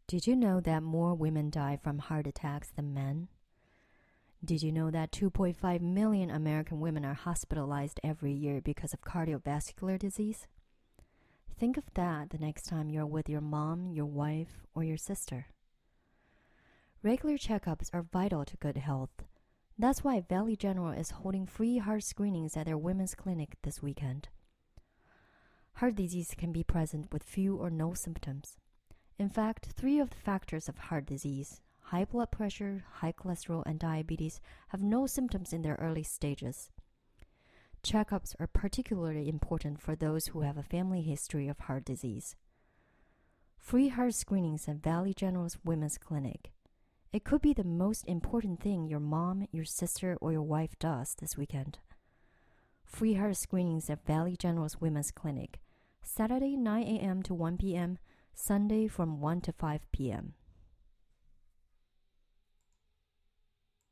Did you know that more women die from heart attacks than men? Did you know that 2.5 million American women are hospitalized every year because of cardiovascular disease? Think of that the next time you're with your mom, your wife, or your sister. Regular checkups are vital to good health. That's why Valley General is holding free heart screenings at their women's clinic this weekend. Heart disease can be present with few or no symptoms. In fact, 3 of the factors of heart disease, high blood pressure, high cholesterol, and diabetes, have no symptoms in their early stages. Checkups are particularly important for those who have a family history of heart disease. Free heart screenings at Valley General's Women's Clinic. It could be the most important thing your mom, your sister, or your wife does this weekend. Free heart screenings at Valley General's Women's Clinic. Saturday 9 a.m. to 1 p.m., Sunday from 1 to 5 p.m.